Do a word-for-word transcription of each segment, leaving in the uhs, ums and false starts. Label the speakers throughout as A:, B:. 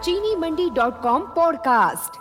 A: चीनी Mandi dot com podcast.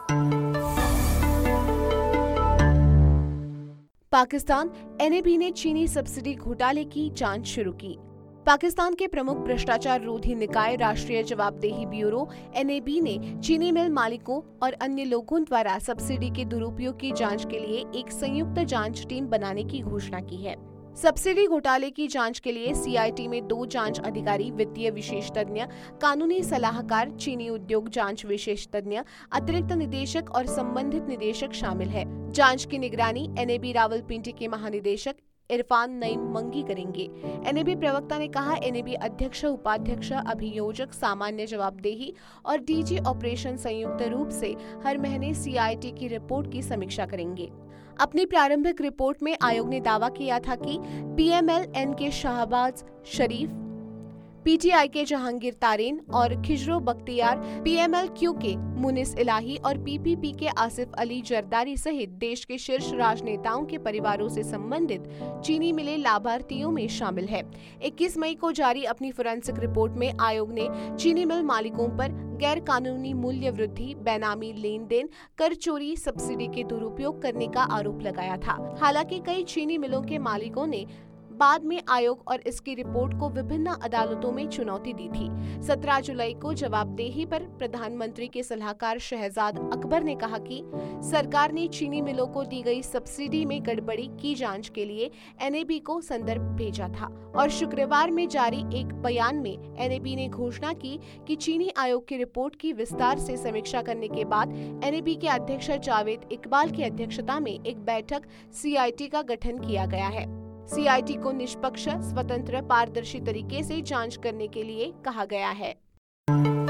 B: Pakistan N A B ने चीनी सब्सिडी घोटाले की जांच शुरू की। पाकिस्तान के प्रमुख भ्रष्टाचार रोधी निकाय राष्ट्रीय जवाबदेही ब्यूरो एन ए बी ने चीनी मिल मालिकों और अन्य लोगों द्वारा सब्सिडी के दुरुपयोग की जांच के लिए एक संयुक्त जांच टीम बनाने की घोषणा की है। सब्सिडी घोटाले की जांच के लिए सी आई टी में दो जांच अधिकारी, वित्तीय विशेषज्ञ, कानूनी सलाहकार, चीनी उद्योग जांच विशेषज्ञ, अतिरिक्त निदेशक और संबंधित निदेशक शामिल है। जांच की निगरानी एन ए बी रावलपिंडी के महानिदेशक इरफान नईम मंगी करेंगे। एन ए बी प्रवक्ता ने कहा, एन ए बी अध्यक्ष, उपाध्यक्ष, अभियोजक, सामान्य जवाबदेही और डी जी ऑपरेशन संयुक्त रूप से हर महीने सी आई टी की रिपोर्ट की समीक्षा करेंगे। अपनी प्रारंभिक रिपोर्ट में आयोग ने दावा किया था कि पी एम एल एन के Shahbaz Sharif, P T I के जहांगीर तारेन और Khusro Bakhtiar, P M L Q के मुनिस इलाही और पी पी पी के आसिफ अली जरदारी सहित देश के शीर्ष राजनेताओं के परिवारों से संबंधित चीनी मिलें लाभार्थियों में शामिल है। इक्कीस मई को जारी अपनी फोरेंसिक रिपोर्ट में आयोग ने चीनी मिल मालिकों पर गैर कानूनी मूल्य वृद्धि, बेनामी लेन देन, कर चोरी, सब्सिडी के दुरुपयोग करने का आरोप लगाया था। हालांकि कई चीनी मिलों के मालिकों ने बाद में आयोग और इसकी रिपोर्ट को विभिन्न अदालतों में चुनौती दी थी। सत्रह जुलाई को जवाबदेही पर प्रधानमंत्री के सलाहकार शहजाद अकबर ने कहा कि सरकार ने चीनी मिलों को दी गई सब्सिडी में गड़बड़ी की जांच के लिए एन ए बी को संदर्भ भेजा था और शुक्रवार में जारी एक बयान में एन ए बी ने घोषणा की कि चीनी आयोग की रिपोर्ट की विस्तार से समीक्षा करने के बाद एन ए बी के अध्यक्ष जावेद इकबाल की अध्यक्षता में एक बैठक सी आई टी का गठन किया गया है। सी आई टी को निष्पक्ष, स्वतंत्र, पारदर्शी तरीके से जांच करने के लिए कहा गया है।